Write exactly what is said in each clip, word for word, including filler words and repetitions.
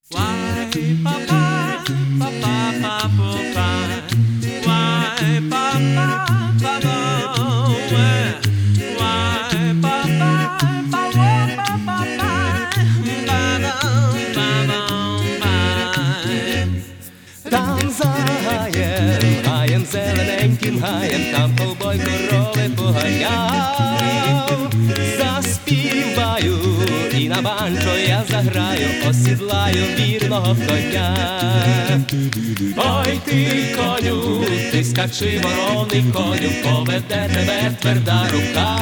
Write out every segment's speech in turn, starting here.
Там за гаєм, гаєм зелененьким гаєм, там ковбой корови поганяв. Заспіваю і на банджо я заграю, осідлаю вірного коня. Ой ти, коню, ти скачи, вороний коню, поведе тебе тверда рука.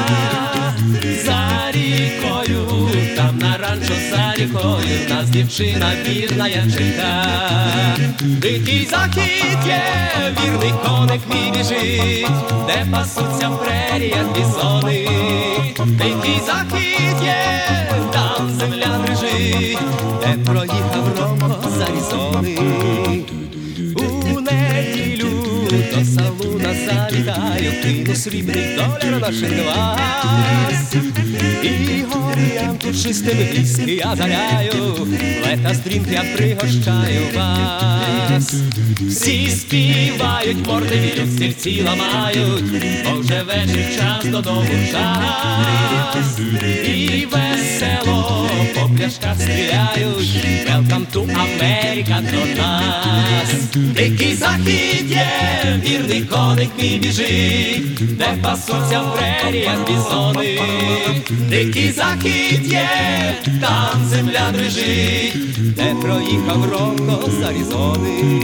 За рікою, там на ранчо за рікою, нас дівчина вірна чека. Дикий захід є, вірний коник мій біжить, де пасуться в преріях бізони. Дикий захід є, там земля дрижить, де проїхав Ромко за різони. У неділю до салуна завітаю, кину срібний доляр на шинвас. І горям тут чистим віскі я заляю, лета стрінг я пригощаю вас. Всі співають, морди вілють, стільці ламають, бо вже вечір, час додому час. І весело по пляшках стріляють, welcome to America до нас. Дикий захід є, вірний коник мій біжить, де пасуться в преріях бізони. Дикий захід є, там земля дрижить, де проїхав Ромко за різони.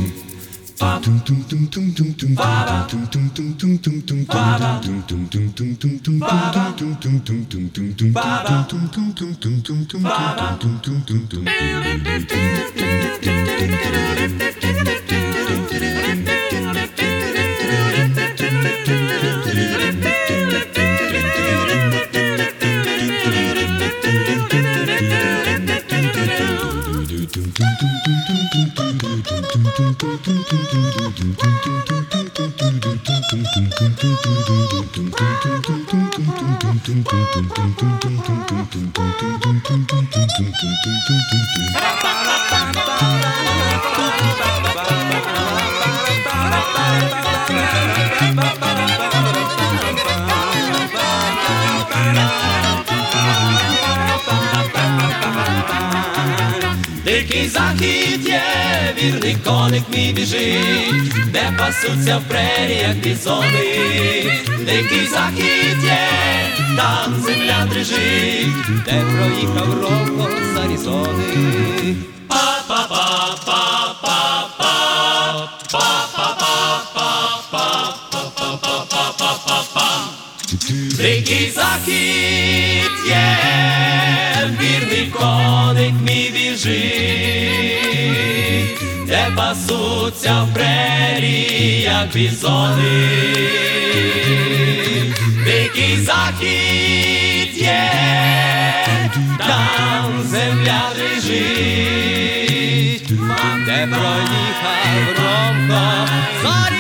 Дикий захід є, вірний коник мій біжить, де пасуться в преріях бізони. Дикий захід є, там земля дрижить, де проїхав Ромко за різони. Дикий захід є, вірний коник мій біжить, де пасуться в преріях бізони. Дикий захід є, там земля дрижить, де проїхав Ромко за